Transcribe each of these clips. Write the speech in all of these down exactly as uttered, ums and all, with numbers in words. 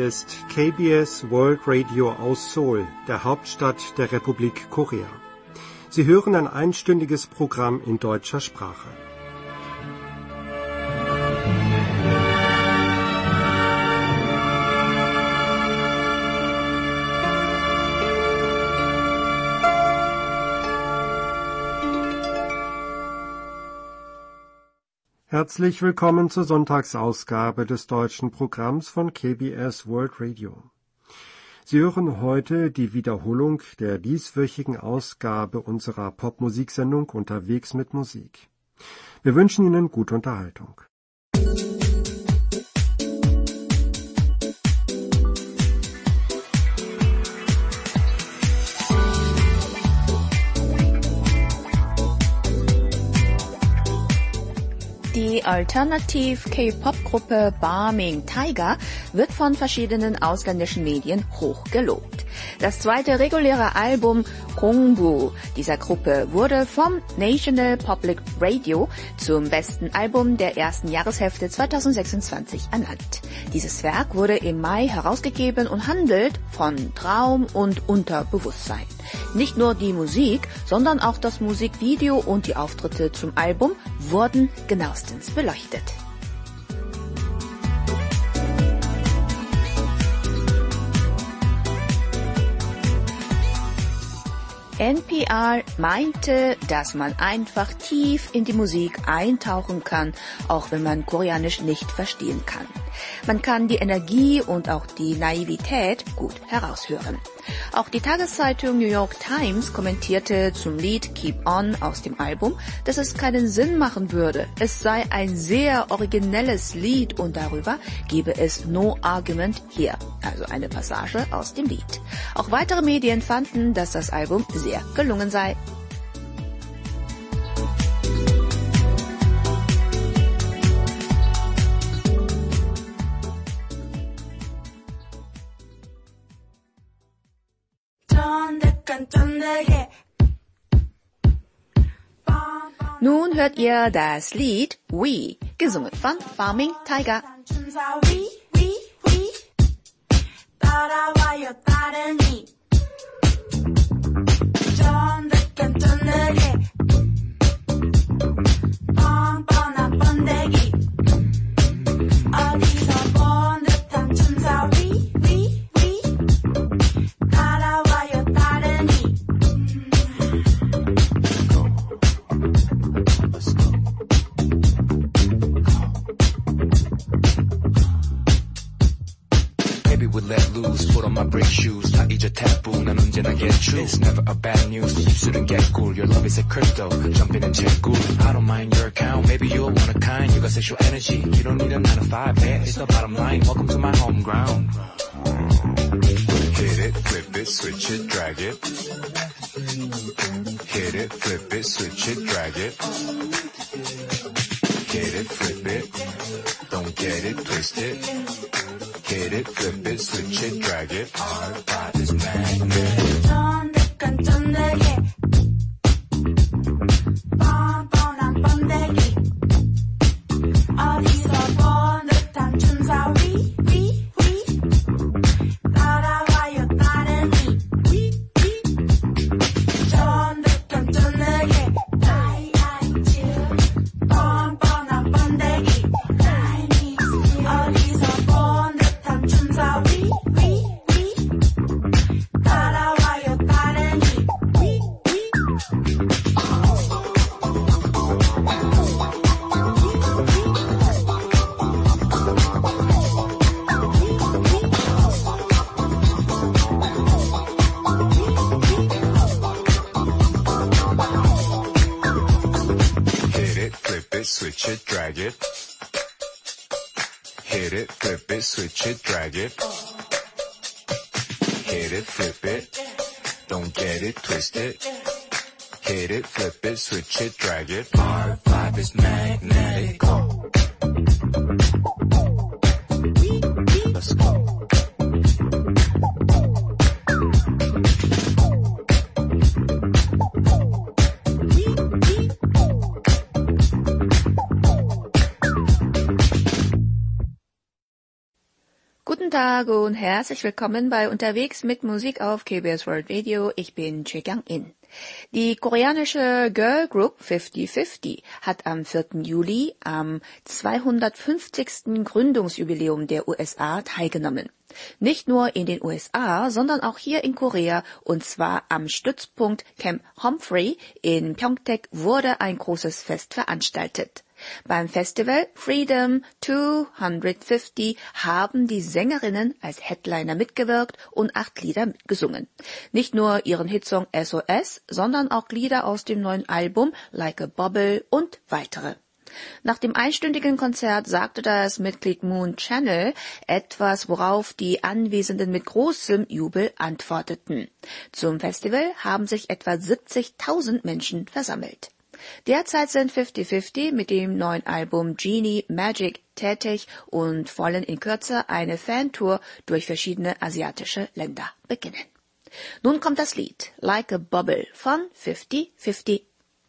Hier ist K B S World Radio aus Seoul, der Hauptstadt der Republik Korea. Sie hören ein einstündiges Programm in deutscher Sprache. Herzlich willkommen zur Sonntagsausgabe des deutschen Programms von K B S World Radio. Sie hören heute die Wiederholung der dieswöchigen Ausgabe unserer Popmusiksendung Unterwegs mit Musik. Wir wünschen Ihnen gute Unterhaltung. Die Alternativ-K-Pop-Gruppe Barming Tiger wird von verschiedenen ausländischen Medien hoch gelobt. Das zweite reguläre Album Gongbu dieser Gruppe wurde vom National Public Radio zum besten Album der ersten Jahreshälfte zweitausendsechsundzwanzig ernannt. Dieses Werk wurde im Mai herausgegeben und handelt von Traum und Unterbewusstsein. Nicht nur die Musik, sondern auch das Musikvideo und die Auftritte zum Album wurden genauestens beleuchtet. N P R meinte, dass man einfach tief in die Musik eintauchen kann, auch wenn man Koreanisch nicht verstehen kann. Man kann die Energie und auch die Naivität gut heraushören. Auch die Tageszeitung New York Times kommentierte zum Lied Keep On aus dem Album, dass es keinen Sinn machen würde. Es sei ein sehr originelles Lied und darüber gebe es no argument here, also eine Passage aus dem Lied. Auch weitere Medien fanden, dass das Album sehr gelungen sei. Nun hört ihr das Lied We, gesungen von Barming Tiger. It's never a bad news. You shouldn't get cool. Your love is a crypto. Jump in and check cool. I don't mind your account. Maybe you're one of a kind. You got sexual energy. You don't need a nine to five. Yeah, it's the bottom line. Welcome to my home ground. Hit it, flip it, switch it, drag it. Hit it, flip it, switch it, drag it. Hit it, flip it. Don't get it twisted. Hit it, flip it, switch it, drag it. Our vibe is magnetic. Switch it, drag it. Hit it, flip it, switch it, drag it. Hit it, flip it. Don't get it twisted. Hit it, flip it, switch it, drag it. Our vibe is magnetic. Let's go. Tag und herzlich willkommen bei Unterwegs mit Musik auf K B S World Radio. Ich bin Choi Kyung-in. Die koreanische Girl Group fifty fifty hat am vierten Juli am zweihundertfünfzigsten Gründungsjubiläum der U S A teilgenommen. Nicht nur in den U S A, sondern auch hier in Korea, und zwar am Stützpunkt Camp Humphrey in Pyeongtaek wurde ein großes Fest veranstaltet. Beim Festival Freedom zweihundertfünfzig haben die Sängerinnen als Headliner mitgewirkt und acht Lieder gesungen. Nicht nur ihren Hitsong S O S, sondern auch Lieder aus dem neuen Album Like a Bubble und weitere. Nach dem einstündigen Konzert sagte das Mitglied Moon Channel etwas, worauf die Anwesenden mit großem Jubel antworteten. Zum Festival haben sich etwa siebzigtausend Menschen versammelt. Derzeit sind fifty fifty mit dem neuen Album Genie Magic tätig und wollen in Kürze eine Fantour durch verschiedene asiatische Länder beginnen. Nun kommt das Lied Like a Bubble von fifty fifty.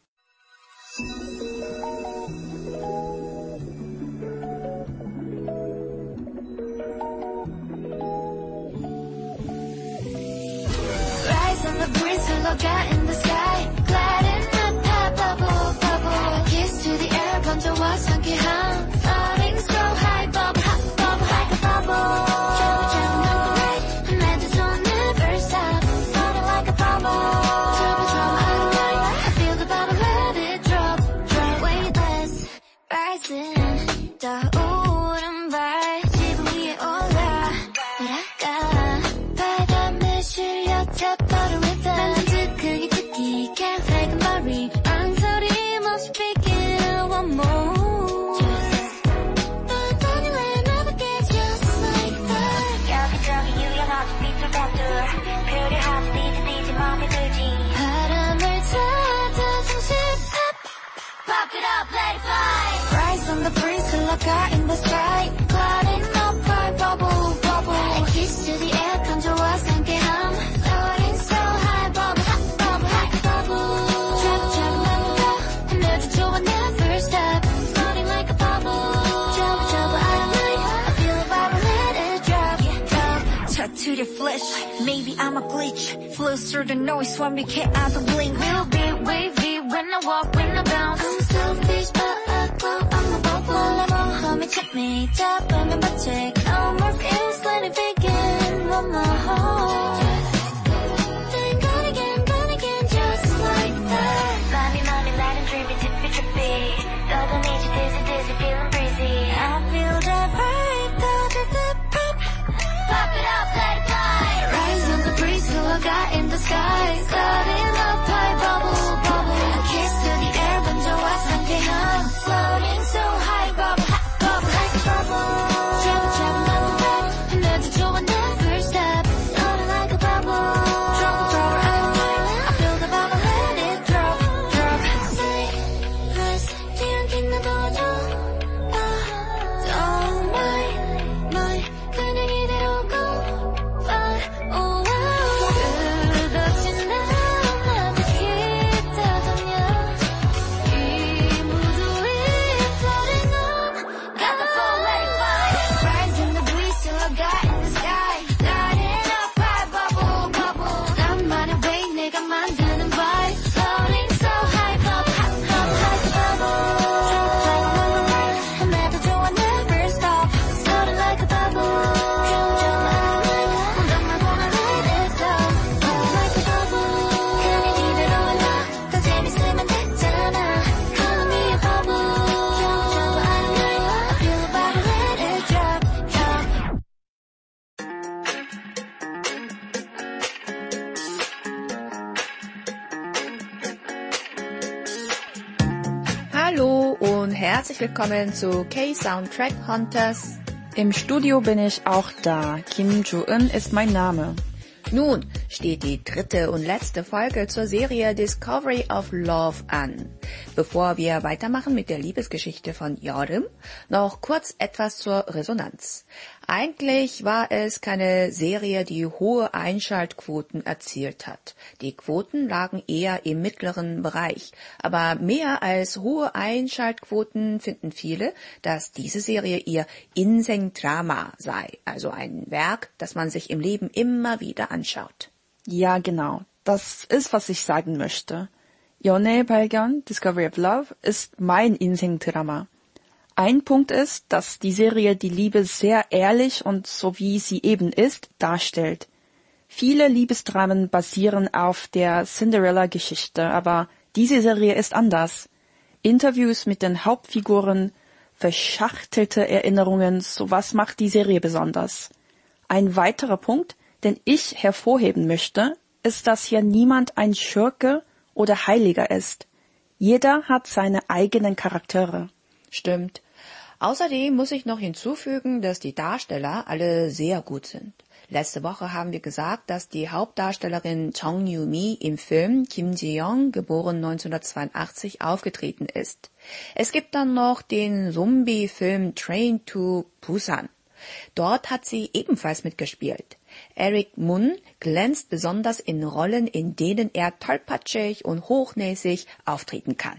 Rise on the breeze, look out in the sky, gliding up high, bubble, bubble, kiss to the air, 번져와 상쾌한, floating so high, bubble, hot bubble, like a bubble. Trouble, trouble, on the right, and I just don't never stop, floating like a bubble. Trouble, trouble, out of mind, I feel the bubble, let it drop, drop, weightless, rising, 떠오른 발, 지붕 위에 올라, 날아가, 바람에 실려 tap butter with them. 나는 크게 듣기 can't take a worry. 망설임 없이 speaking one more. 널 떠날래 나밖에 just like that. 여기저기 유연하지 삐뚤빼뚤 표류하지 삐지삐지 맘에 들지. 바람을 찾아 정신 pop, pop it up, let it fly. Rise on the breeze, 흘러가 in the sky, gliding up high, bubble, bubble. I kiss to the air, 건조와 상쾌함. Floating so high, bubble, hot bubble, like a bubble. Travel, travel, 넘어가, 하늘도 좋아, never stop. Floating like a bubble. Travel, travel, out of mind, I feel the bubble, let it drop, drop. Touch to the flesh, maybe I'm a glitch. Flows through the noise when we get out the blink. We'll be wavy when I walk, when I bounce. I'm selfish, but I glow, I'm a bubble. 모험에 찾니, 잡으면 반칙. No more fears, let it begin, one more home. Then gone again, gone again, just like that. Mommy, mommy, light and dreamy, tippy, trippy. 너도 need you, dizzy, dizzy, feeling breezy. I feel that vibe, the, the, the pop. Pop it up, let it fly. Rise on the breeze, 흘러가 in the sky. Gliding up high, bubble, bubble. A kiss to the air, 번져와 상쾌함. Floating so high, bubble, hot bubble, like a bubble. Travel, travel, 넘어가, 하늘도 좋아, never stop. Floating like a bubble. Trouble, trouble, out of mind, I feel the bubble, let it drop, drop. Say, rise, 뒤엉킨 나 보여줘. Ah, don't mind, mind, 그냥 이대로 go. Fly, oh wow. 끝없이 난 나를 기다렸냐. 이 무도에 floating on. Got the flow, let it fly. Rise in the breeze till I got in the sky. Gliding up high, bubble, bubble. 나만의 way, 내가 만드는 vibe. Floating so high, bubble, hot bubble, like a bubble. Trouble, trouble on the right, 하나도 좋아, never stop. Floating like a bubble. Trouble, trouble out of mind, 운동만 보면 let it go. Oh, like a bubble. 그냥 이대로 나, 더 재밌으면 됐잖아. Call me a bubble. Trouble, trouble out of mind, I feel the bubble, let it drop, drop. Hallo und herzlich willkommen zu K-Soundtrack Hunters. Im Studio bin ich auch da. Kim Joo-eun ist mein Name. Nun steht die dritte und letzte Folge zur Serie Discovery of Love an. Bevor wir weitermachen mit der Liebesgeschichte von Yeorim, noch kurz etwas zur Resonanz. Eigentlich war es keine Serie, die hohe Einschaltquoten erzielt hat. Die Quoten lagen eher im mittleren Bereich. Aber mehr als hohe Einschaltquoten finden viele, dass diese Serie ihr 인생드라마 sei, also ein Werk, das man sich im Leben immer wieder anschaut. Ja, genau. Das ist, was ich sagen möchte. 연애의 발견, Discovery of Love, ist mein 인생드라마. Ein Punkt ist, dass die Serie die Liebe sehr ehrlich und so wie sie eben ist, darstellt. Viele Liebesdramen basieren auf der Cinderella-Geschichte, aber diese Serie ist anders. Interviews mit den Hauptfiguren, verschachtelte Erinnerungen, sowas macht die Serie besonders. Ein weiterer Punkt, den ich hervorheben möchte, ist, dass hier niemand ein Schurke oder Heiliger ist. Jeder hat seine eigenen Charaktere. Stimmt. Außerdem muss ich noch hinzufügen, dass die Darsteller alle sehr gut sind. Letzte Woche haben wir gesagt, dass die Hauptdarstellerin Jung Yoo-mi im Film Kim Ji-young, geboren neunzehnhundertzweiundachtzig, aufgetreten ist. Es gibt dann noch den Zombie-Film Train to Busan. Dort hat sie ebenfalls mitgespielt. Eric Mun glänzt besonders in Rollen, in denen er tollpatschig und hochnäsig auftreten kann.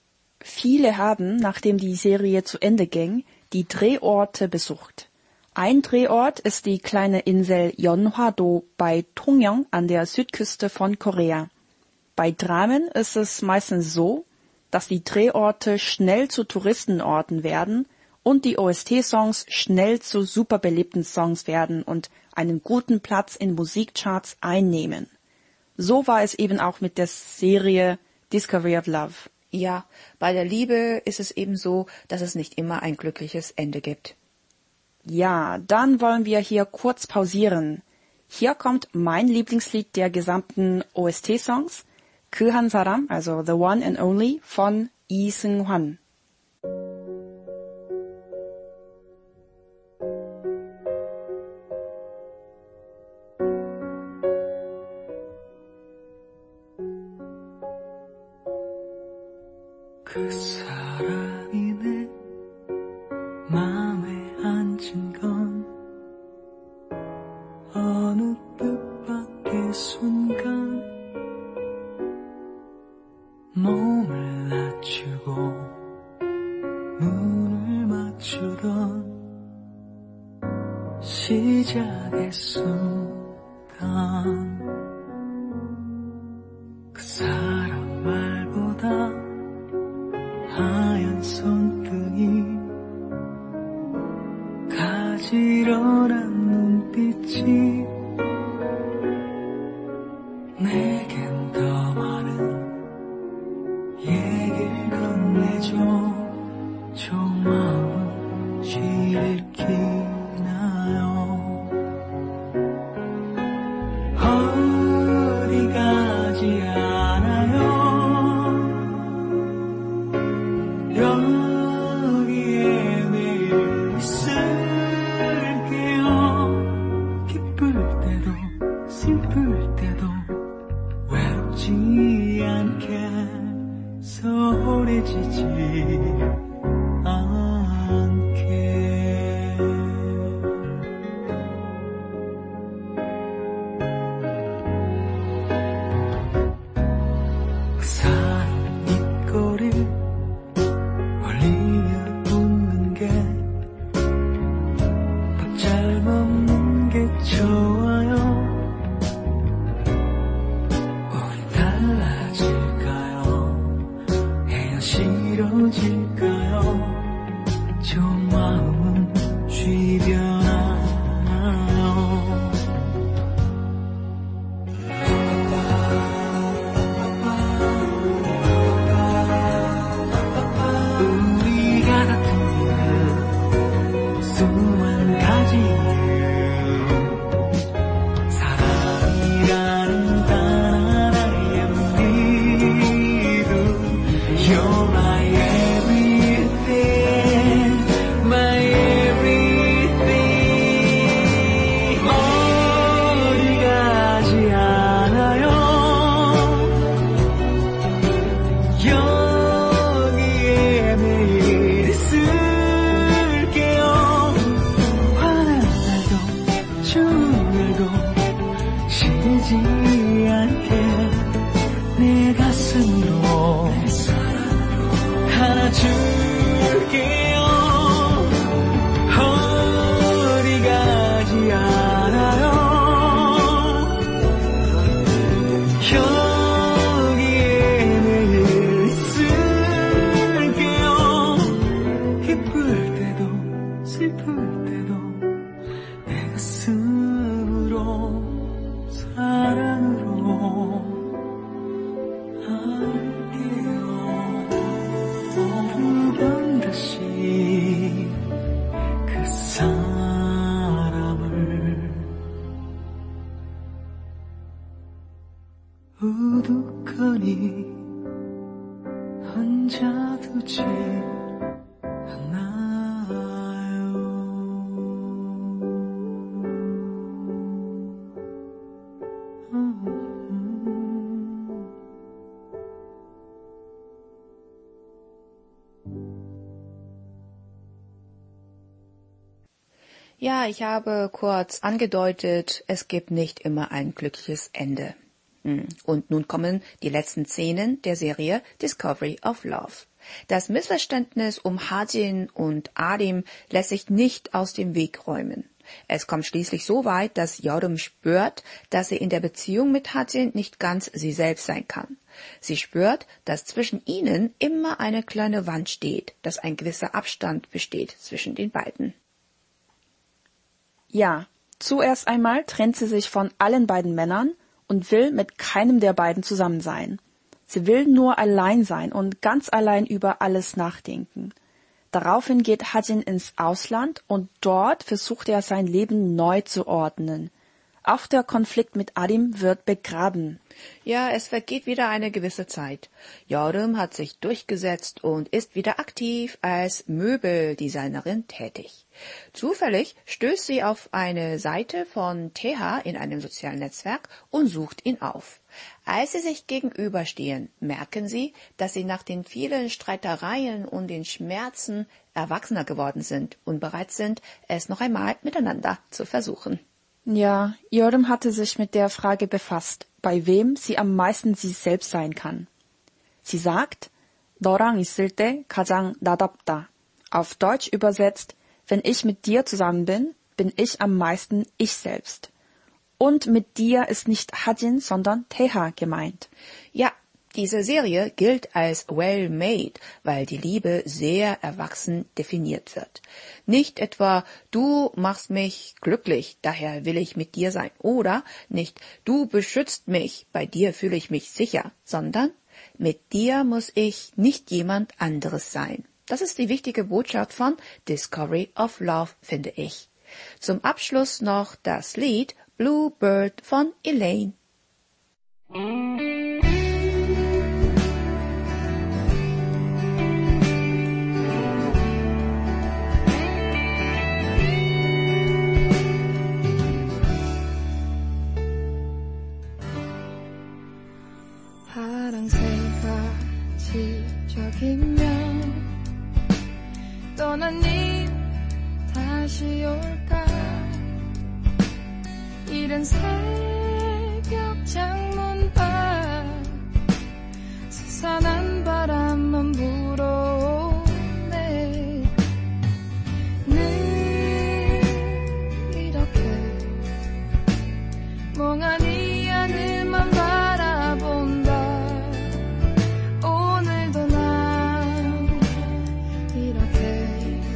Viele haben, nachdem die Serie zu Ende ging, die Drehorte besucht. Ein Drehort ist die kleine Insel Yeonhwa-do bei Tongyeong an der Südküste von Korea. Bei Dramen ist es meistens so, dass die Drehorte schnell zu Touristenorten werden und die O S T-Songs schnell zu super beliebten Songs werden und einen guten Platz in Musikcharts einnehmen. So war es eben auch mit der Serie Discovery of Love. Ja, bei der Liebe ist es eben so, dass es nicht immer ein glückliches Ende gibt. Ja, dann wollen wir hier kurz pausieren. Hier kommt mein Lieblingslied der gesamten O S T-Songs, 그 한 사람, also The One and Only, von Lee Seung-hwan. 그 사람이 내 마음에 앉은 건 어느 뜻밖의 순간 몸을 낮추고 눈을 맞추던 시작의 순간 그 사람 말보다 하얀 손등이 가지런한 눈빛이 내겐 더 많은 얘기를 건네줘 저 마음은 질기나요 어디 가지 않아요 여기에 매일 있을게요 기쁠 때도 슬플 때도 외롭지 않게 소홀해지지 않게 그 사람 입꼬리 올리며 웃는 게 밥 잘 먹는 게 좋아요 우리 달라질까요 헤어지러질까요 줄게요. 어디 가지 않아요. 여기에 매일 있을게요. 기쁠 때도 슬플 때도 내 가슴으로 사랑으로 할게요. 한 번 다시 그 사람을 우두커니 혼자 두지 Ja, ich habe kurz angedeutet, es gibt nicht immer ein glückliches Ende. Und nun kommen die letzten Szenen der Serie Discovery of Love. Das Missverständnis um Hajin und Arim lässt sich nicht aus dem Weg räumen. Es kommt schließlich so weit, dass Yeoreum spürt, dass sie in der Beziehung mit Hajin nicht ganz sie selbst sein kann. Sie spürt, dass zwischen ihnen immer eine kleine Wand steht, dass ein gewisser Abstand besteht zwischen den beiden. Ja, zuerst einmal trennt sie sich von allen beiden Männern und will mit keinem der beiden zusammen sein. Sie will nur allein sein und ganz allein über alles nachdenken. Daraufhin geht Hajin ins Ausland und dort versucht er sein Leben neu zu ordnen. Auch der Konflikt mit Arim wird begraben. Ja, es vergeht wieder eine gewisse Zeit. Yeoreum hat sich durchgesetzt und ist wieder aktiv als Möbeldesignerin tätig. Zufällig stößt sie auf eine Seite von Teha in einem sozialen Netzwerk und sucht ihn auf. Als sie sich gegenüberstehen, merken sie, dass sie nach den vielen Streitereien und den Schmerzen erwachsener geworden sind und bereit sind, es noch einmal miteinander zu versuchen. Ja, Yeoreum hatte sich mit der Frage befasst, bei wem sie am meisten sie selbst sein kann. Sie sagt, 너랑 있을 때 가장 나답다. Auf Deutsch übersetzt, wenn ich mit dir zusammen bin, bin ich am meisten ich selbst. Und mit dir ist nicht Hajin, sondern Teha gemeint. Ja, diese Serie gilt als well-made, weil die Liebe sehr erwachsen definiert wird. Nicht etwa, du machst mich glücklich, daher will ich mit dir sein. Oder nicht, du beschützt mich, bei dir fühle ich mich sicher. Sondern, mit dir muss ich nicht jemand anderes sein. Das ist die wichtige Botschaft von Discovery of Love, finde ich. Zum Abschluss noch das Lied Blue Bird von Elaine. 파랑새가 지저귀면 떠나니 다시 올까 이른 새벽 창문 밖 스산한 바람만 불어오네 늘 이렇게 멍하니 하늘만 바라본다 오늘도 난 이렇게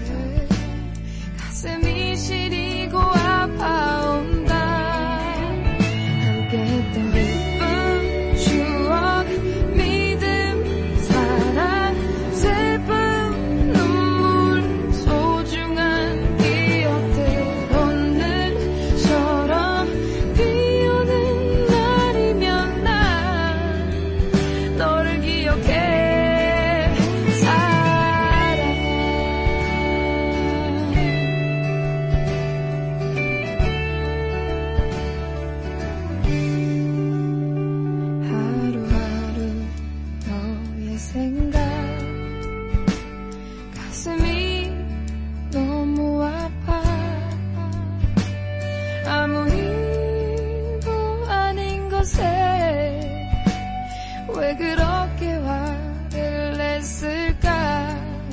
가슴이 시리고 아파온다 함께했던 기쁨 추억 믿음 사랑 슬픔 눈물 소중한 기억들 오늘처럼 비 오는 날이면 난 너를 기억해 하루하루 너의 생각 가슴이 너무 아파 아무 일도 아닌 것에 왜 그렇게 화를 냈을까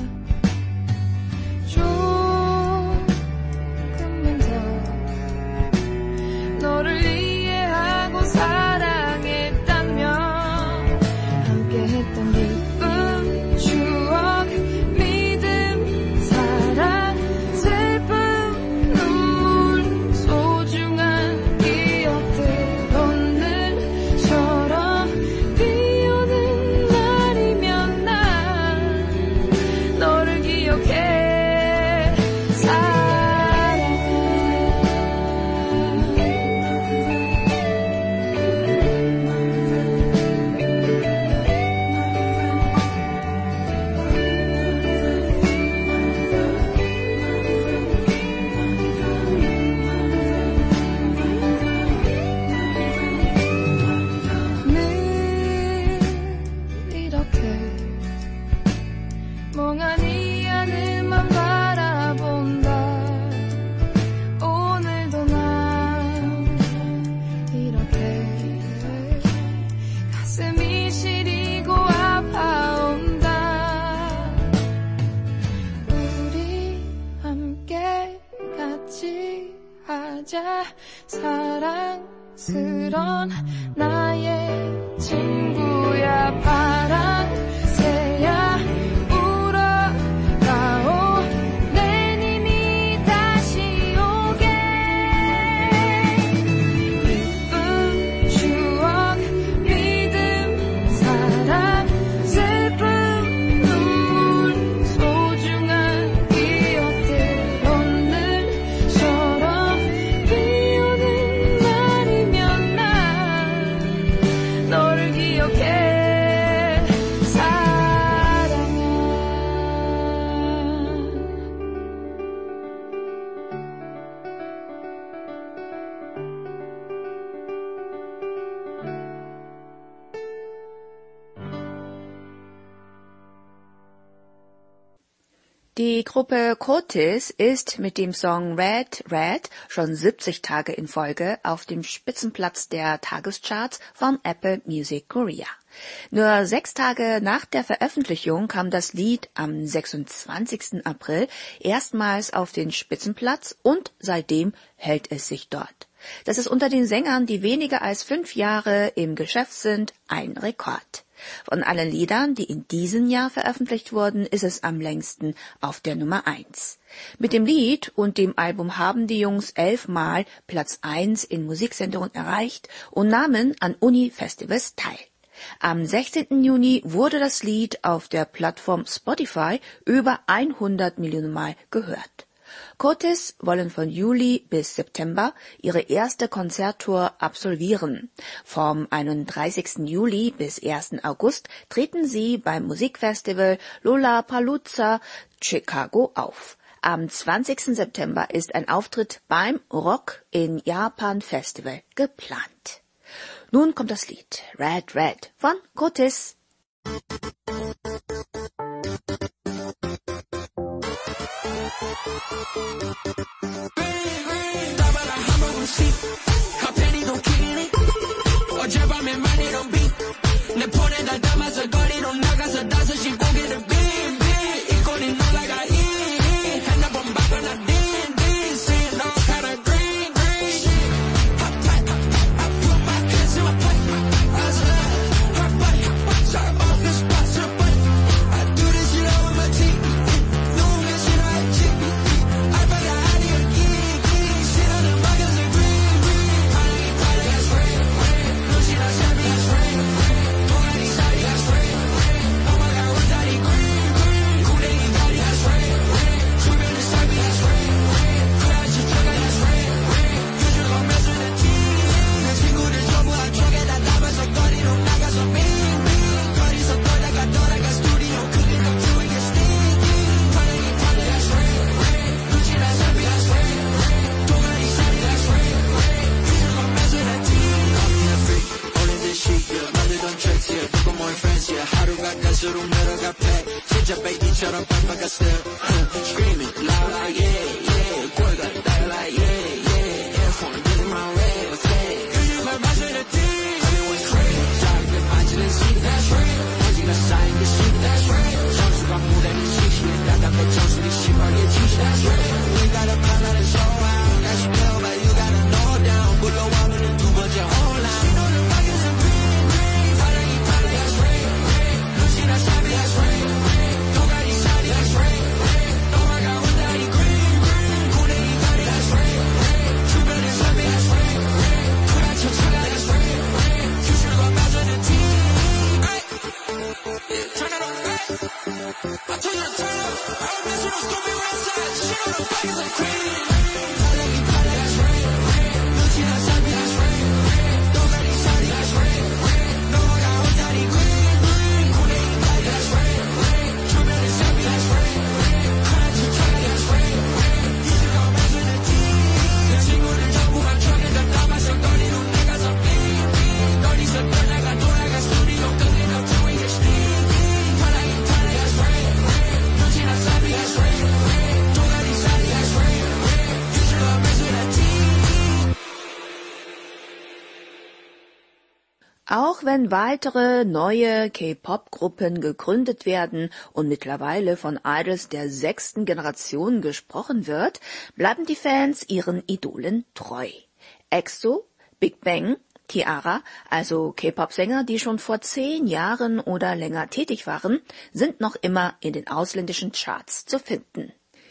여자 사랑스런 나의 친구야 파랑새야 울어가오 내 님이 다시 오게 기쁜 추억 믿음 사랑 슬픔 눈물 소중한 기억들 오늘처럼 비 오는 날이면 난 너를 기억해 Die Gruppe Cotis ist mit dem Song Red Red schon siebzig Tage in Folge auf dem Spitzenplatz der Tagescharts von Apple Music Korea. Nur sechs Tage nach der Veröffentlichung kam das Lied am sechsundzwanzigsten April erstmals auf den Spitzenplatz und seitdem hält es sich dort. Das ist unter den Sängern, die weniger als fünf Jahre im Geschäft sind, ein Rekord. Von allen Liedern, die in diesem Jahr veröffentlicht wurden, ist es am längsten auf der Nummer eins. Mit dem Lied und dem Album haben die Jungs elfmal Platz eins in Musiksendungen erreicht und nahmen an Uni-Festivals teil. Am sechzehnten Juni wurde das Lied auf der Plattform Spotify über hundert Millionen Mal gehört. Cotis wollen von Juli bis September ihre erste Konzerttour absolvieren. Vom einunddreißigsten Juli bis ersten August treten sie beim Musikfestival Lollapalooza Chicago auf. Am zwanzigsten September ist ein Auftritt beim Rock in Japan Festival geplant. Nun kommt das Lied Red Red von Cotis. 어젯밤에 많이 넌 빛 내 폰에 날 담아서 거리로 나가서 다섯시 고개를 빙빙 이꼴이 놀라가 이 핸드폰 바꿔놔 딘딘 seeing all kind of green green shit hot tight I put my hands in my pocket I said hot body sorry off the spot so funny I do this shit all with my teeth no this shit I cheat I forgot how to get geek shit on the buckets of green green party party that's red red no shit I said me that's red Togari sari that's red oh my god what daddy green green kurengi gari that's red 주변에 사비 that's red 그래야지 저가 that's red 요즘 오면서 내 team 내 친구들 전부 한쪽에 다 담아서 거리로 나가서 빙빙 거리서 돌아가 돌아가 스튜디오 크게 더 주위에 stinky 반응이 달라 that's red 눈치나 사비 that's red togari sari that's red 요즘 오면서 내 team only this shit yeah 만들던 tracks yeah 누구 more friends yeah 하루가 갈수록 늘어가 pack 진짜 베이비처럼 빡빡한 step screaming loud like yeah yeah 꼴걸 따라 like yeah yeah airphone getting my red flag 요즘 알맞은 내 team everyone's crazy 작은 만지는 seat that's right 어디가 쌓인 게 seat that's right 선수가 무대는 시시해 나답게 정수리 심하게 지시 that's right we got a plan that is so out that's real but you gotta know down 불러와는 두 번째 online 신호를 확인해서 green green 반응이 달라 that's right 눈치나 사비 that's right 도가리 사리 that's right 넘어가 혼자리 green green 고래기 가리 that's right 주변에 사비 that's right 그라쳐 차가 that's right 휴식과 빠져는 team turn it on right I told you to turn up I don't mess with those stupid websites 신호를 확인해서 green 반응이 달라 that's right 눈치나 사비 that's right 도가리 사리 that's right 넘어가 혼자리 green green 고래기 가리 that's right 주변에 사비 that's right 그라쳐 차가 that's right 휴식과 빠져는 team 내 친구들 전부 한쪽에 다 담아서 거리로 나가서 빙빙 거리서 떠나가 돌아가 스튜디오 끝내 너 doing it stinky 반응이 달라 that's right 눈치나 사비 that's right 도가리 사리 that's right Auch wenn weitere neue K-Pop-Gruppen gegründet werden und mittlerweile von Idols der sechsten Generation gesprochen wird, bleiben die Fans ihren Idolen treu. EXO, Big Bang, T-ara, also K-Pop-Sänger, die schon vor zehn Jahren oder länger tätig waren, sind noch immer in den ausländischen Charts zu finden.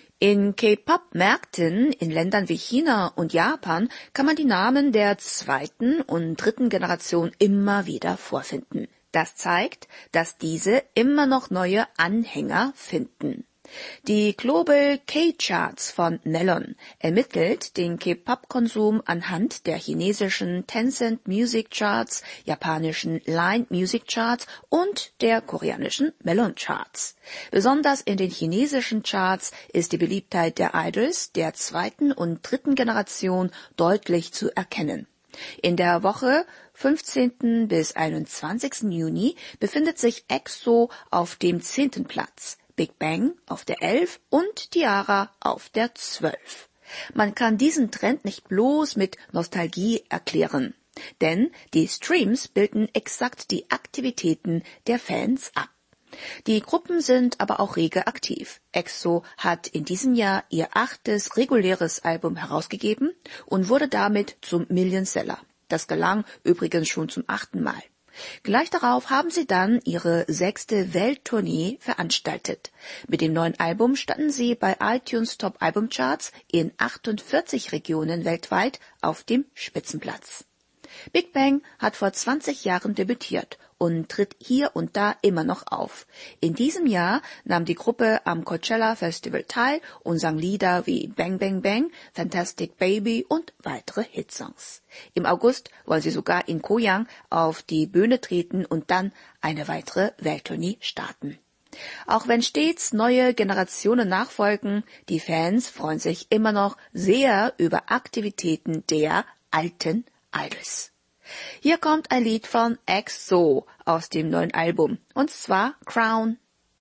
In K-Pop-Märkten in Ländern wie China und Japan kann man die Namen der zweiten und dritten Generation immer wieder vorfinden. Das zeigt, dass diese immer noch neue Anhänger finden. Die Global K-Charts von Melon ermittelt den K-Pop-Konsum anhand der chinesischen Tencent Music Charts, japanischen Line Music Charts und der koreanischen Melon Charts. Besonders in den chinesischen Charts ist die Beliebtheit der Idols der zweiten und dritten Generation deutlich zu erkennen. In der Woche fünfzehnten bis einundzwanzigsten Juni befindet sich EXO auf dem zehnten Platz, Big Bang auf der elf und T-ara auf der zwölf. Man kann diesen Trend nicht bloß mit Nostalgie erklären, denn die Streams bilden exakt die Aktivitäten der Fans ab. Die Gruppen sind aber auch rege aktiv. EXO hat in diesem Jahr ihr achtes reguläres Album herausgegeben und wurde damit zum Millionseller. Das gelang übrigens schon zum achten Mal. Gleich darauf haben sie dann ihre sechste Welttournee veranstaltet. Mit dem neuen Album standen sie bei iTunes Top Album Charts in achtundvierzig Regionen weltweit auf dem Spitzenplatz. Big Bang hat vor zwanzig Jahren debütiert und tritt hier und da immer noch auf. In diesem Jahr nahm die Gruppe am Coachella Festival teil und sang Lieder wie Bang Bang Bang, Fantastic Baby und weitere Hitsongs. Im August wollen sie sogar in Goyang auf die Bühne treten und dann eine weitere Welttournee starten. Auch wenn stets neue Generationen nachfolgen, die Fans freuen sich immer noch sehr über Aktivitäten der alten Idols. Hier kommt ein Lied von EXO aus dem neuen Album, und zwar Crown.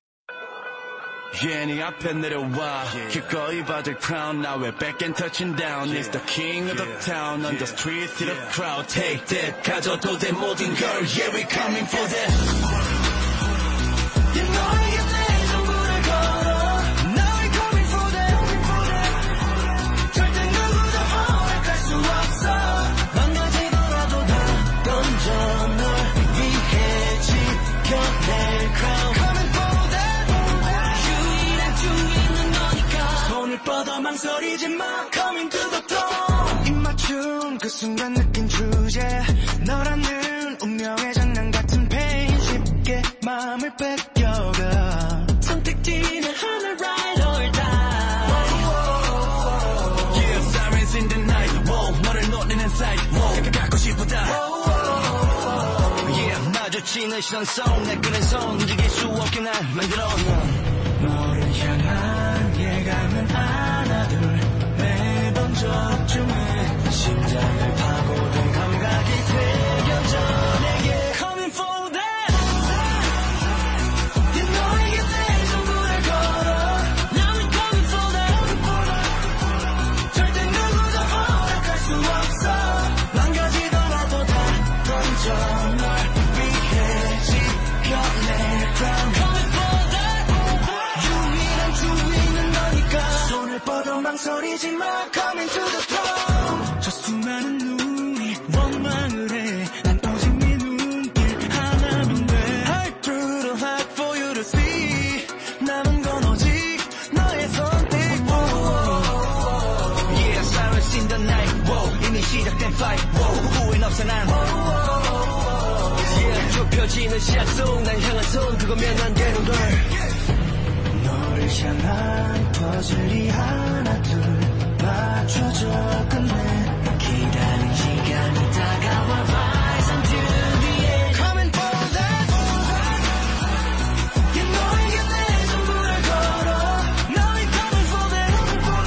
Yeah, 네 앞에 내려와 기꺼이 받을 crown Now we're back and touching down It's the king of the town On the street to the crowd Take that 가져도 돼 모든 걸 Yeah, we're coming for that Yeah, 너에게 내 전부를 걸어 Now we're coming for that 절대 누구도 허락할 수 없어 망가지더라도 다 던져 널 위해 지켜낼 crown Coming for that 손을 뻗어 망설이지 마 Coming to the throne 입맞춤 그 순간 느낀 주제 너라는 운명의 장난 같은 pain 쉽게 마음을 뺏겨가 선택지는 하나 right or die Yeah, sirens in the night Whoa, 너를 노리는 sight Whoa, 갖고 싶다 Yeah, 마주치는 시선 속 내 끄는 손 움직일 수 없게 날 만들어 너를 향한 예감은 하나 둘 매번 적중해 심장을 파고든 감각이 되어져 내게 Coming for that yeah, 너에게 내 전부를 걸어 Now we're coming for that 절대 누구도 허락할 수 없어 망가지더라도 다 던져 널 위해 지켜낼 crown Coming for that 유일한 주인은 너니까 손을 뻗어 망설이지 마 Coming to the throne 저 수많은 눈이 원망을 해 난 오직 네 눈길 하나면 돼 I threw the light for you to see 남은 건 오직 너의 선택 Yeah, silence in the night Whoa, 이미 시작된 fight Whoa, 후회는 없어 난 Yeah, 좁혀지는 시야 속 날 향한 손 그거면 안 되는 걸 너를 향한 퍼즐이 하나 둘 맞춰져 끝내 기다린 시간이 다가와 rise until the end Coming for that yeah, 너에게 내 전부를 걸어 Now we're coming for that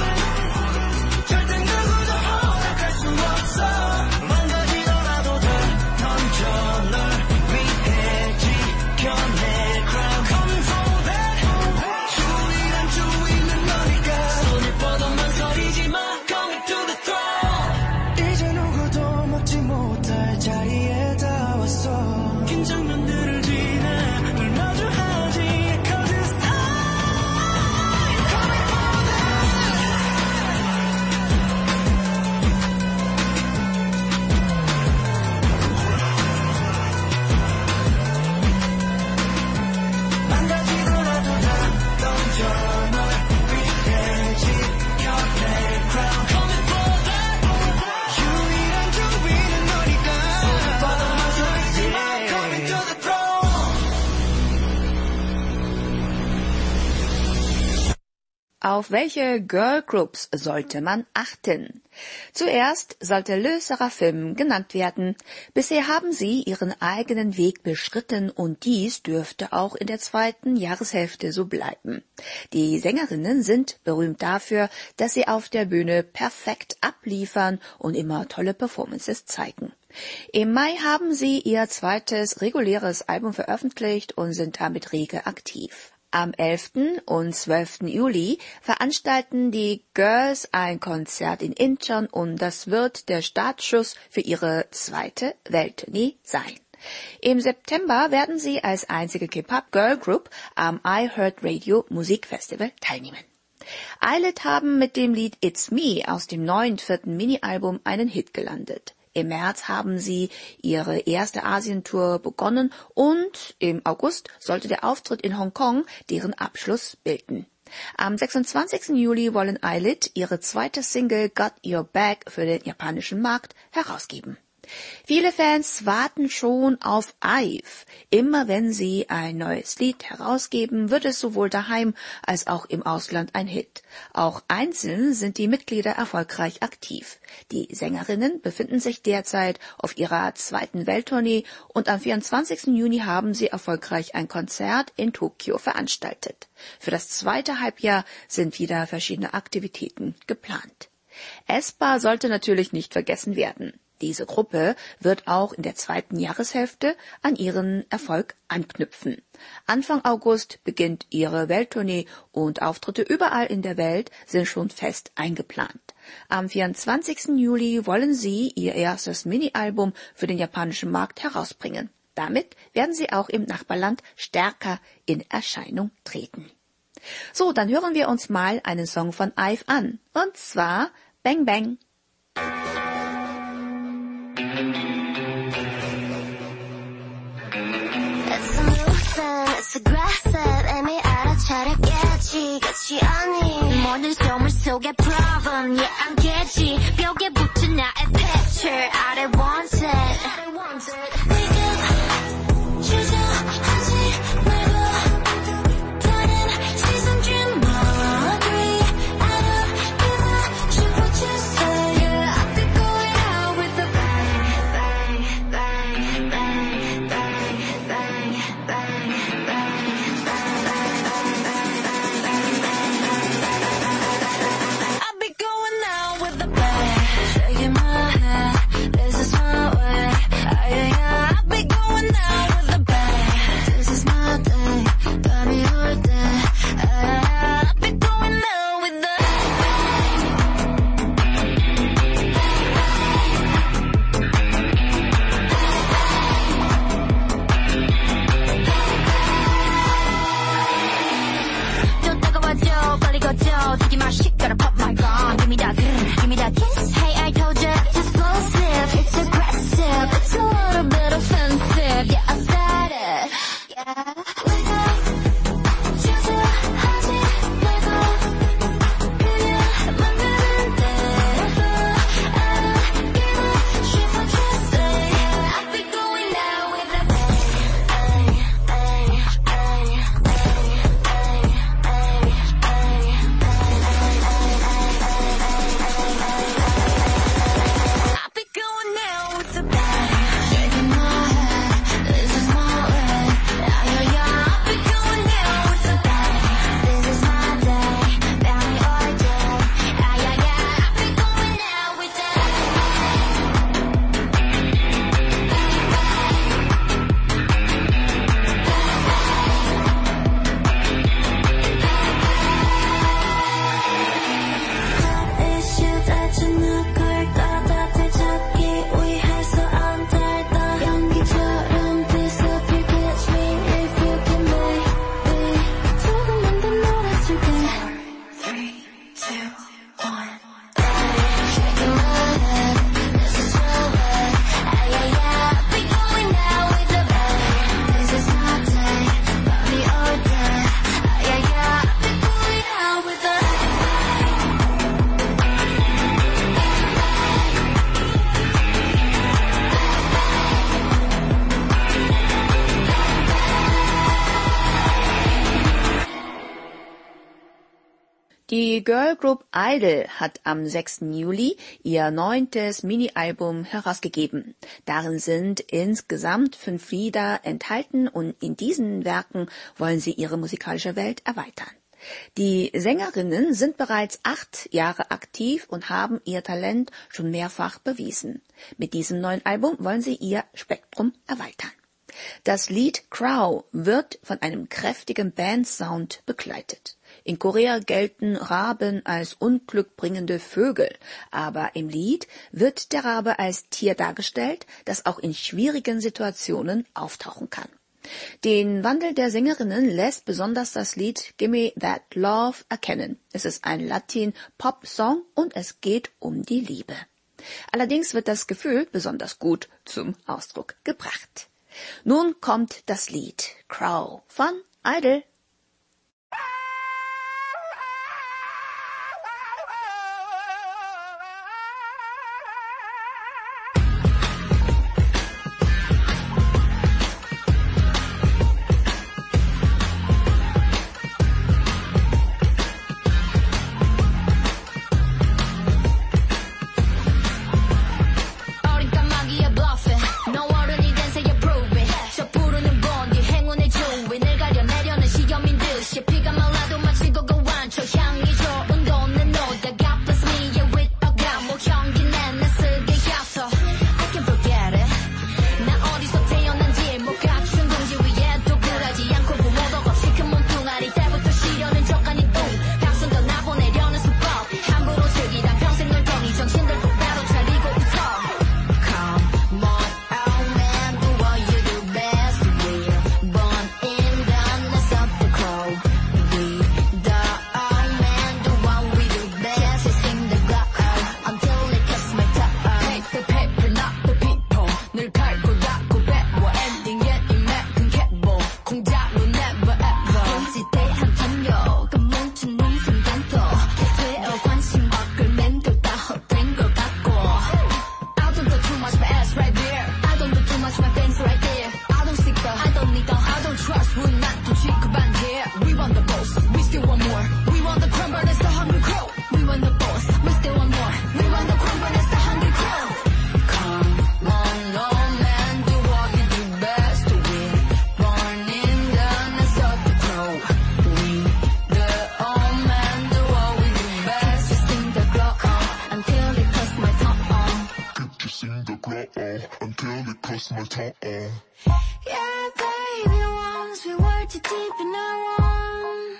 절대 누구도 허락할 수 없어 망가지더라도 다 던져 널 위해 지켜낼 crown Coming for that 유일한 주인은 너니까 손을 뻗어 망설이지 마 Coming to the throne Auf welche Girlgroups sollte man achten? Zuerst sollte Le Sserafim genannt werden. Bisher haben sie ihren eigenen Weg beschritten und dies dürfte auch in der zweiten Jahreshälfte so bleiben. Die Sängerinnen sind berühmt dafür, dass sie auf der Bühne perfekt abliefern und immer tolle Performances zeigen. Im Mai haben sie ihr zweites reguläres Album veröffentlicht und sind damit rege aktiv. Am elften und zwölften Juli veranstalten die Girls ein Konzert in Incheon und das wird der Startschuss für ihre zweite Welttournee sein. Im September werden sie als einzige K-Pop-Girl-Group am iHeartRadio Musikfestival teilnehmen. Islet haben mit dem Lied It's Me aus dem neuen vierten Mini-Album einen Hit gelandet. Im März haben sie ihre erste Asientour begonnen und im August sollte der Auftritt in Hongkong deren Abschluss bilden. Am sechsundzwanzigsten Juli wollen Islet ihre zweite Single Got Your Back für den japanischen Markt herausgeben. Viele Fans warten schon auf I V E. Immer wenn sie ein neues Lied herausgeben, wird es sowohl daheim als auch im Ausland ein Hit. Auch einzeln sind die Mitglieder erfolgreich aktiv. Die Sängerinnen befinden sich derzeit auf ihrer zweiten Welttournee und am vierundzwanzigsten Juni haben sie erfolgreich ein Konzert in Tokio veranstaltet. Für das zweite Halbjahr sind wieder verschiedene Aktivitäten geplant. aespa sollte natürlich nicht vergessen werden. Diese Gruppe wird auch in der zweiten Jahreshälfte an ihren Erfolg anknüpfen. Anfang August beginnt ihre Welttournee und Auftritte überall in der Welt sind schon fest eingeplant. Am vierundzwanzigsten Juli wollen sie ihr erstes Mini-Album für den japanischen Markt herausbringen. Damit werden sie auch im Nachbarland stärker in Erscheinung treten. So, dann hören wir uns mal einen Song von I V E an. Und zwar Bang Bang. It's a movement, it's aggressive 이미 알아차렸겠지 끝이 아닌 모든 소물 속에 problem yeah 안 깨지 벽에 붙은 나의 picture I don't want it Wake up 주저하지 말고 다른 시선 좀 agree I don't give a shit what you say yeah I'll be going out with a bang bang bang bang bang bang bang bang I'll be going out with a bang Die Girlgroup Idol hat am sechsten Juli ihr neuntes Mini-Album herausgegeben. Darin sind insgesamt fünf Lieder enthalten und in diesen Werken wollen sie ihre musikalische Welt erweitern. Die Sängerinnen sind bereits acht Jahre aktiv und haben ihr Talent schon mehrfach bewiesen. Mit diesem neuen Album wollen sie ihr Spektrum erweitern. Das Lied Crow wird von einem kräftigen Bandsound begleitet. In Korea gelten Raben als unglückbringende Vögel, aber im Lied wird der Rabe als Tier dargestellt, das auch in schwierigen Situationen auftauchen kann. Den Wandel der Sängerinnen lässt besonders das Lied Gimme That Love erkennen. Es ist ein Latin-Pop-Song und es geht um die Liebe. Allerdings wird das Gefühl besonders gut zum Ausdruck gebracht. Nun kommt das Lied Crow von Idol. Yeah, baby, once we were too deep in our own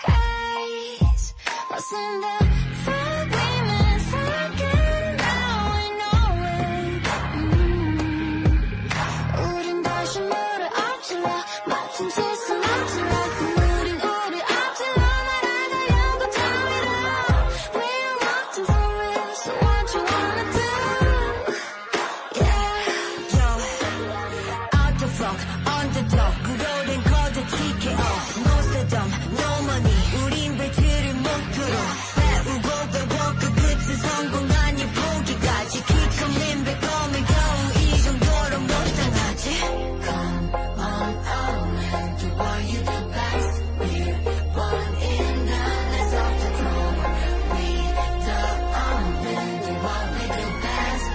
haze, lost in the fog, we meant forget, now we know it. mm. 우린 다시 물을 엎질러 마침 세상 엎질러 우린 우리 엎질러 말하다 영구 타위로 We're locked in for real, so what you wanna do? Underdog, 그로된 거대 티켓 off Nostradam, no money 우린 배틀을 목표로 배우고 배워 그 끝은 성공 아니 포기까지 Keep coming back, coming down 이 정도로 못 당하지 Come on, oh man, do what you do best We're one in the list of the crew We the omen, do what we do best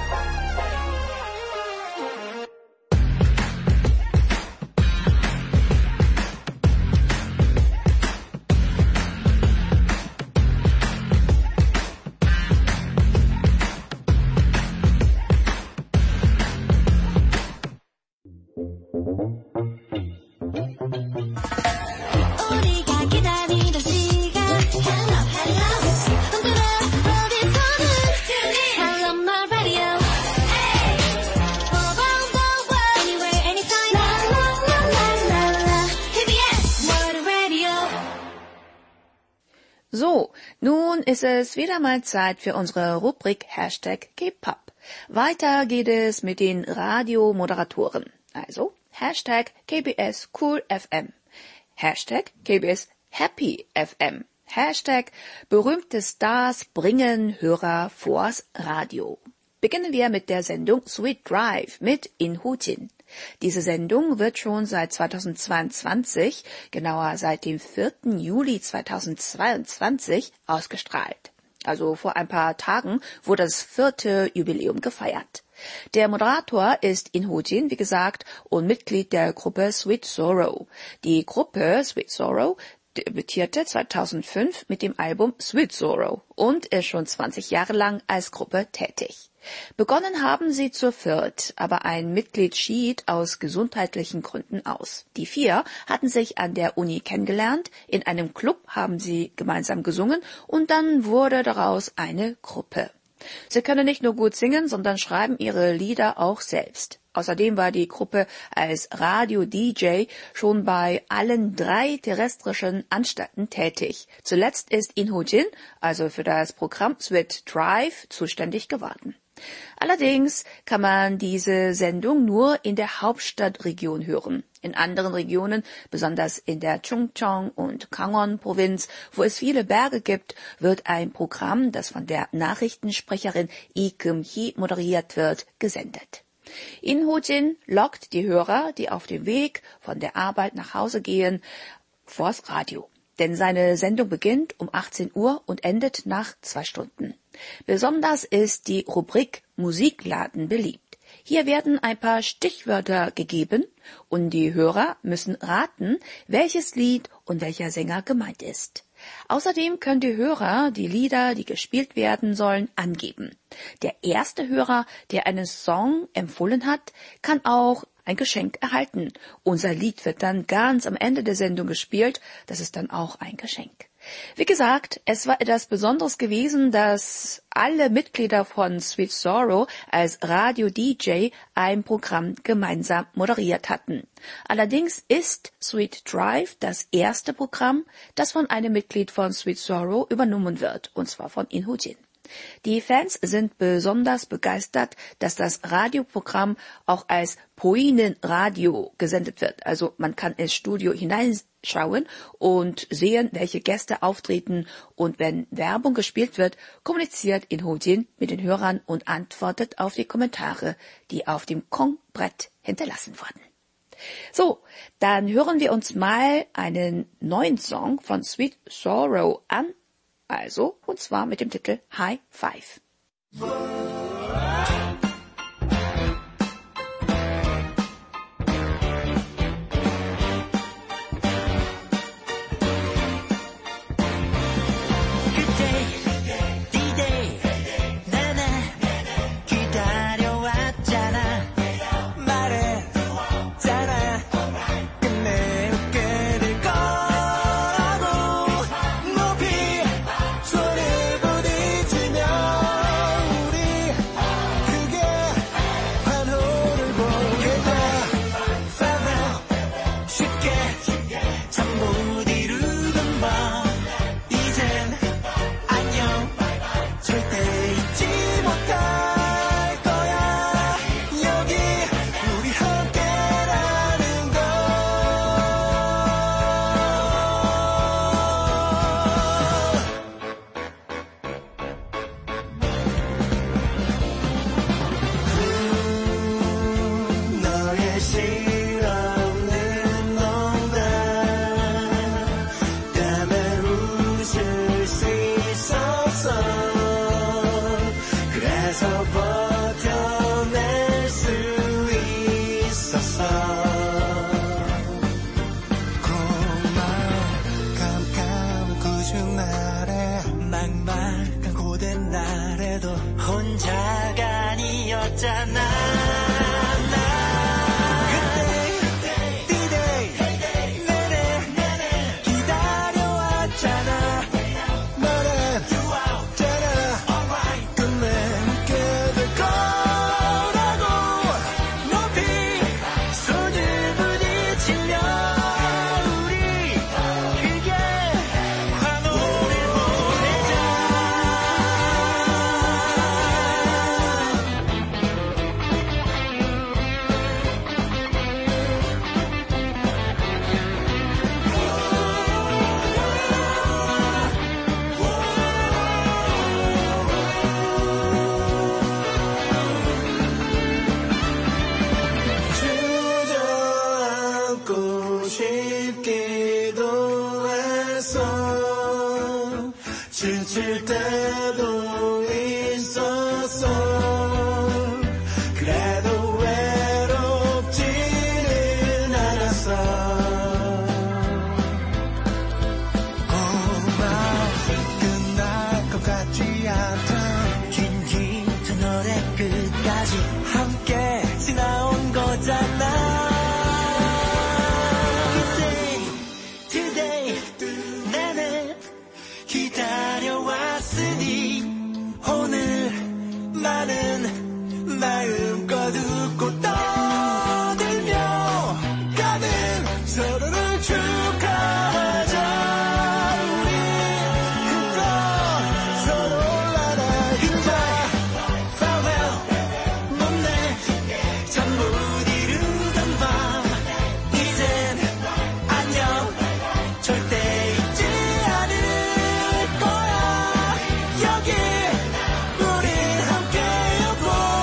우리가 기다리던 시간 Hello, hello 흔들어 어디서는 Hello, my radio Around the world Anywhere, anytime La, la, la, la, la, la 케이비에스 World Radio So, nun ist es wieder mal Zeit für unsere Rubrik Hashtag K-Pop. Weiter geht es mit den Radiomoderatoren. Also Hashtag K B S Cool F M, Hashtag K B S Happy F M, Hashtag berühmte Stars bringen Hörer vors Radio. Beginnen wir mit der Sendung Sweet Drive mit In Hu Jin. Diese Sendung wird schon seit zweitausendzweiundzwanzig, genauer seit dem vierten Juli zweitausendzweiundzwanzig, ausgestrahlt. Also vor ein paar Tagen wurde das vierte Jubiläum gefeiert. Der Moderator ist In Ho-jin, wie gesagt, und Mitglied der Gruppe Sweet Sorrow. Die Gruppe Sweet Sorrow debütierte zweitausendfünf mit dem Album Sweet Sorrow und ist schon zwanzig Jahre lang als Gruppe tätig. Begonnen haben sie zu viert, aber ein Mitglied schied aus gesundheitlichen Gründen aus. Die vier hatten sich an der Uni kennengelernt, in einem Club haben sie gemeinsam gesungen und dann wurde daraus eine Gruppe. Sie können nicht nur gut singen, sondern schreiben ihre Lieder auch selbst. Außerdem war die Gruppe als Radio-D J schon bei allen drei terrestrischen Anstalten tätig. Zuletzt ist In Ho-jin, also für das Programm Sweet Drive, zuständig geworden. Allerdings kann man diese Sendung nur in der Hauptstadtregion hören. In anderen Regionen, besonders in der Chungcheong- und Gangwon-Provinz, wo es viele Berge gibt, wird ein Programm, das von der Nachrichtensprecherin Lee Keum-hee moderiert wird, gesendet. In Ho-jin lockt die Hörer, die auf dem Weg von der Arbeit nach Hause gehen, vors Radio. Denn seine Sendung beginnt um achtzehn Uhr und endet nach zwei Stunden. Besonders ist die Rubrik Musikladen beliebt. Hier werden ein paar Stichwörter gegeben und die Hörer müssen raten, welches Lied und welcher Sänger gemeint ist. Außerdem können die Hörer die Lieder, die gespielt werden sollen, angeben. Der erste Hörer, der einen Song empfohlen hat, kann auch ein Geschenk erhalten. Unser Lied wird dann ganz am Ende der Sendung gespielt. Das ist dann auch ein Geschenk. Wie gesagt, es war etwas Besonderes gewesen, dass alle Mitglieder von Sweet Sorrow als Radio-D J ein Programm gemeinsam moderiert hatten. Allerdings ist Sweet Drive das erste Programm, das von einem Mitglied von Sweet Sorrow übernommen wird, und zwar von In Ho-jin. Die Fans sind besonders begeistert, dass das Radioprogramm auch als Boinen Radio gesendet wird. Also man kann ins Studio hineinschauen und sehen, welche Gäste auftreten. Und wenn Werbung gespielt wird, kommuniziert In Ho-jin mit den Hörern und antwortet auf die Kommentare, die auf dem Kongbrett hinterlassen wurden. So, dann hören wir uns mal einen neuen Song von Sweet Sorrow an. Also, und zwar mit dem Titel High Five. 손을 부딪히며 우리 기도했어 지칠 때도 있었어 그래도 외롭지는 않았어 고마워 끝날 것 같지 않던 긴긴 터널의 끝까지 함께 지나온 거잖아 기다려왔으니 오늘 많은 마음껏 웃고 떠들며 가는 서로를 축하하자 우리 힘껏 서로 안아주자 farewell 못내 잠 못 이루던 밤 이젠 안녕 절대 잊지 않을 여기 우리 함께였고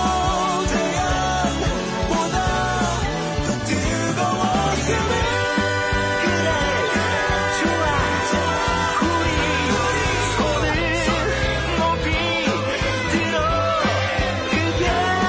태양보다 더 뜨거웠으면 그래 좋아 우리 손을 높이 들어 그게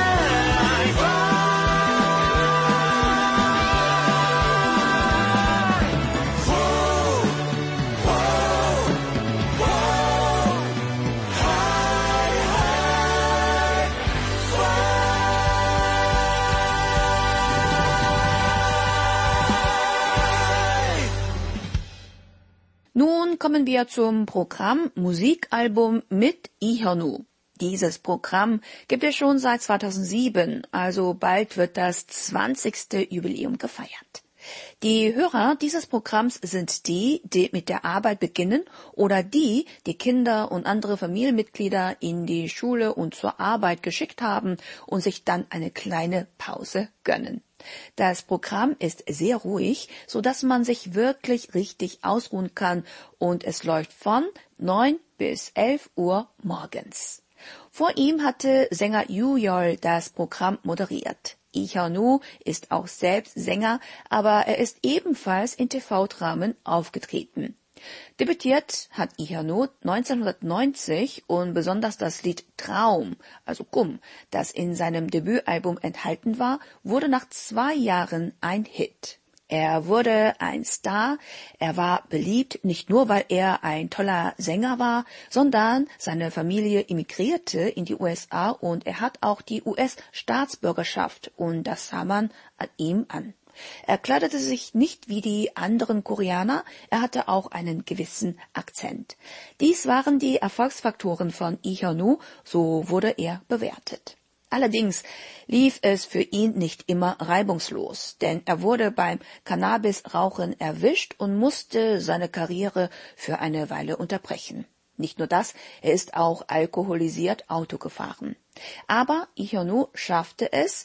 Nun kommen wir zum Programm Musikalbum mit Lee Hyun-woo. Dieses Programm gibt es schon seit zweitausendsieben, also bald wird das zwanzigste Jubiläum gefeiert. Die Hörer dieses Programms sind die, die mit der Arbeit beginnen oder die, die Kinder und andere Familienmitglieder in die Schule und zur Arbeit geschickt haben und sich dann eine kleine Pause gönnen. Das Programm ist sehr ruhig, so dass man sich wirklich richtig ausruhen kann und es läuft von neun bis elf Uhr morgens. Vor ihm hatte Sänger Yoo Yeol das Programm moderiert. Lee Hyun-woo ist auch selbst Sänger, aber er ist ebenfalls in T V-Dramen aufgetreten. Debütiert hat Lee Hyun-woo neunzehnhundertneunzig und besonders das Lied Traum, also Gum, das in seinem Debütalbum enthalten war, wurde nach zwei Jahren ein Hit. Er wurde ein Star, er war beliebt, nicht nur, weil er ein toller Sänger war, sondern seine Familie emigrierte in die U S A und er hat auch die U S-Staatsbürgerschaft und das sah man an ihm an. Er kleidete sich nicht wie die anderen Koreaner, er hatte auch einen gewissen Akzent. Dies waren die Erfolgsfaktoren von Lee Hyun-woo, so wurde er bewertet. Allerdings lief es für ihn nicht immer reibungslos, denn er wurde beim Cannabisrauchen erwischt und musste seine Karriere für eine Weile unterbrechen. Nicht nur das, er ist auch alkoholisiert Auto gefahren. Aber Lee Hyun-woo schaffte es,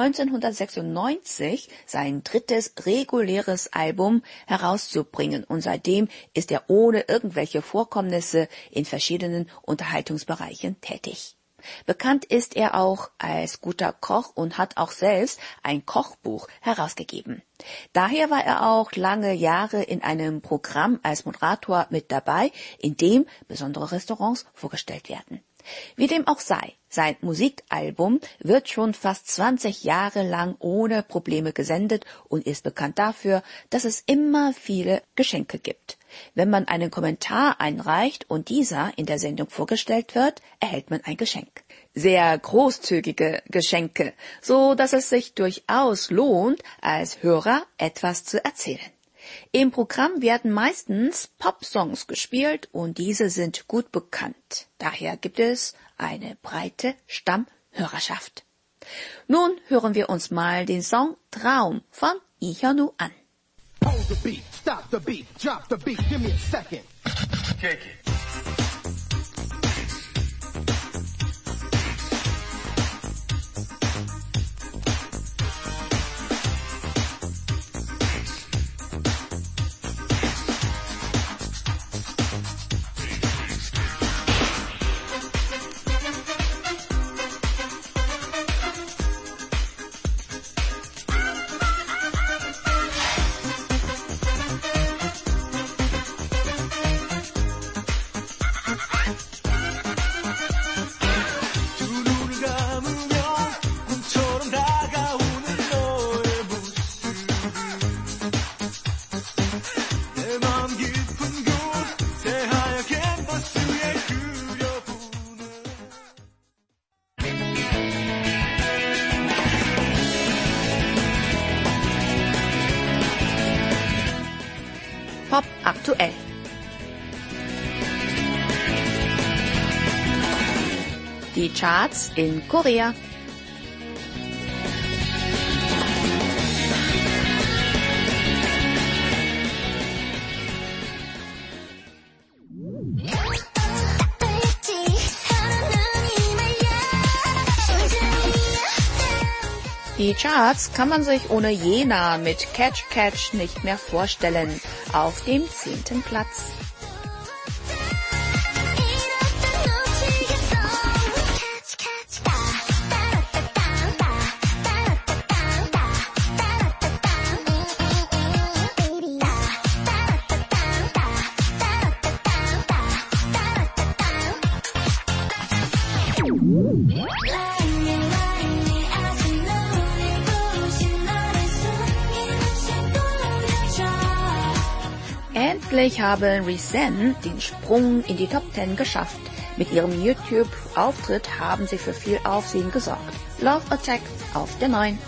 neunzehnhundertsechsundneunzig sein drittes reguläres Album herauszubringen und seitdem ist er ohne irgendwelche Vorkommnisse in verschiedenen Unterhaltungsbereichen tätig. Bekannt ist er auch als guter Koch und hat auch selbst ein Kochbuch herausgegeben. Daher war er auch lange Jahre in einem Programm als Moderator mit dabei, in dem besondere Restaurants vorgestellt werden. Wie dem auch sei, sein Musikalbum wird schon fast zwanzig Jahre lang ohne Probleme gesendet und ist bekannt dafür, dass es immer viele Geschenke gibt. Wenn man einen Kommentar einreicht und dieser in der Sendung vorgestellt wird, erhält man ein Geschenk. Sehr großzügige Geschenke, so dass es sich durchaus lohnt, als Hörer etwas zu erzählen. Im Programm werden meistens Pop-Songs gespielt und diese sind gut bekannt. Daher gibt es eine breite Stammhörerschaft. Nun hören wir uns mal den Song Traum von Lee Hyun-woo an. Hold the beat, stop the beat, drop the beat, give me a second. Kick it. Pop aktuell. Die Charts in Korea. Die Charts kann man sich ohne Jena mit Catch Catch nicht mehr vorstellen. Auf dem zehnten Platz. Endlich haben Risen den Sprung in die Top zehn geschafft. Mit ihrem YouTube-Auftritt haben sie für viel Aufsehen gesorgt. Love Attack auf der neun.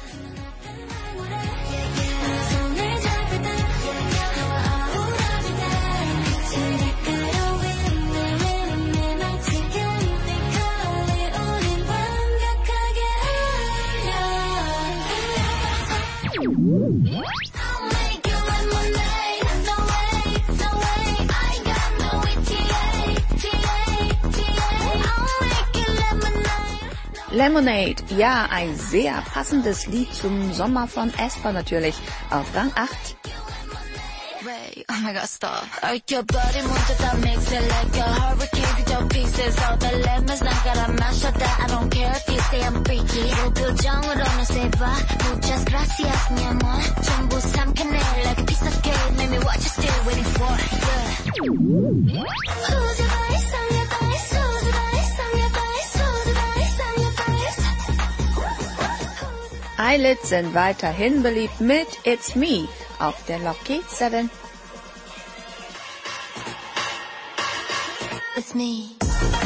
Lemonade, ja, ein sehr passendes Lied zum Sommer von aespa natürlich, auf Rang acht. Wait, oh my god, stop. Are your body 먼저 다 mix it like a hurricane 그저 pieces all the lemons 난 갈아 마셔다 I don't care if you say I'm freaky 그 표정으로는 say bye muchas gracias mi amor 전부 삼켜내 like a piece of cake make me what you still waiting for yeah. Who's your voice on your voice who's your voice on your voice who's your voice on your voice Eyelids sind weiterhin beliebt mit It's Me auf der Lucky sieben. It's me.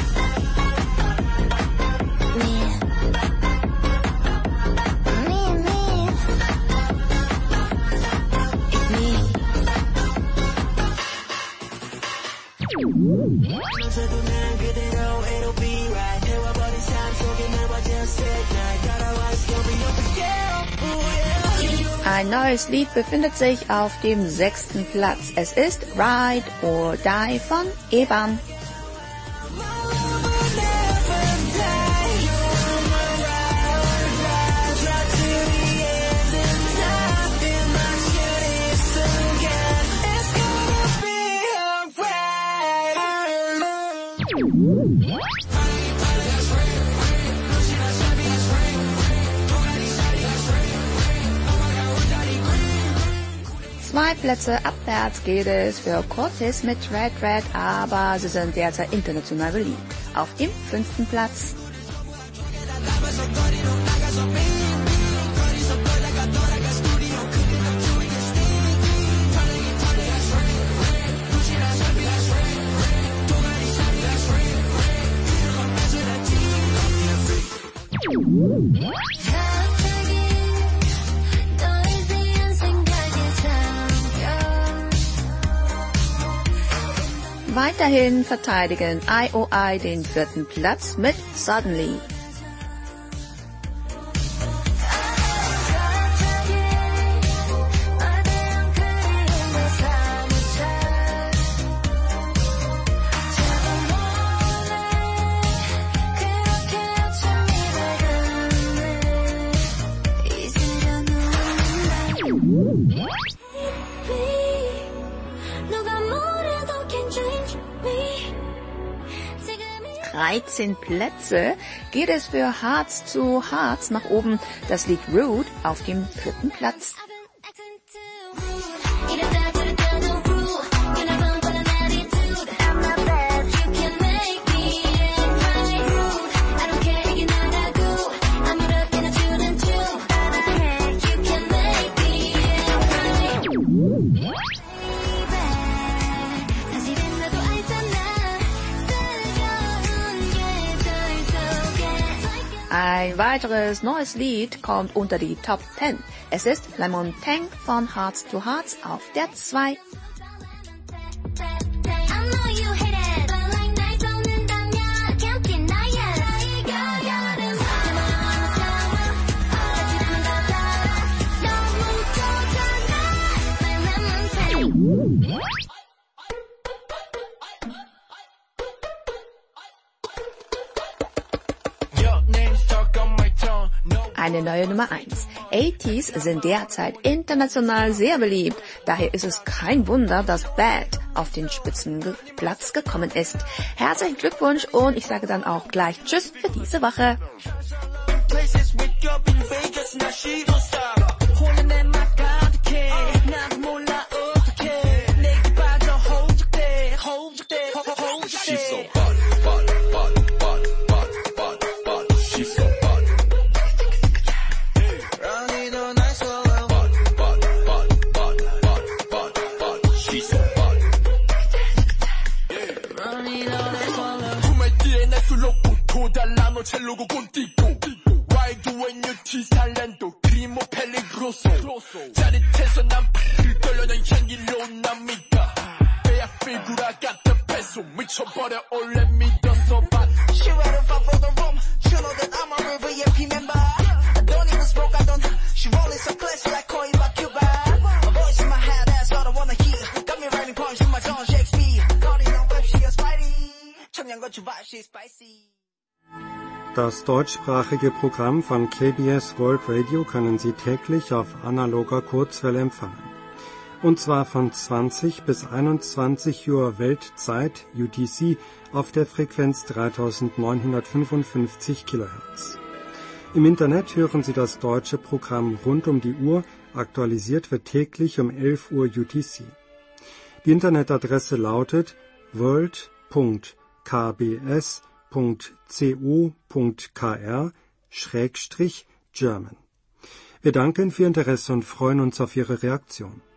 Ein neues Lied befindet sich auf dem sechsten Platz. Es ist Ride or Die von Eban. Zwei Plätze abwärts geht es für Cortez mit Red Red, aber sie sind derzeit international beliebt. Auf dem fünften Platz. Weiterhin verteidigen I O I den vierten Platz mit Suddenly. dreizehn Plätze geht es für Hearts to Hearts nach oben. Das Lied Rude auf dem vierten Platz. Ein weiteres neues Lied kommt unter die Top zehn. Es ist Lemon Tang von Hearts to Hearts auf der zwei. Eine neue Nummer eins. achtziger sind derzeit international sehr beliebt. Daher ist es kein Wunder, dass Bad auf den Spitzenplatz gekommen ist. Herzlichen Glückwunsch und ich sage dann auch gleich Tschüss für diese Woche. 첼로고 꼰띠고 와이드 웬 유티 살렌도 크리모 펠리그로소 짜릿해서 난 떨려는 향기로 납니까 베아 피구라 같은 패소 미쳐버려 올래 믿어서 봐 She ready for the room You know that I'm a real V I P member I don't even smoke I don't She rolling so classy like Coin by Cuba My voice in my head that's all I wanna hear Got me writing poems from my John Shakespeare Cardi on web she a Spidey 청양고추 vibe she's spicy. Das deutschsprachige Programm von K B S World Radio können Sie täglich auf analoger Kurzwelle empfangen. Und zwar von zwanzig bis einundzwanzig Uhr Weltzeit U T C auf der Frequenz dreitausendneunhundertfünfundfünfzig Kilohertz. Im Internet hören Sie das deutsche Programm rund um die Uhr, aktualisiert wird täglich um elf Uhr U T C. Die Internetadresse lautet world punkt k b s punkt co punkt k r Schrägstrich German. Wir danken für Ihr Interesse und freuen uns auf Ihre Reaktion.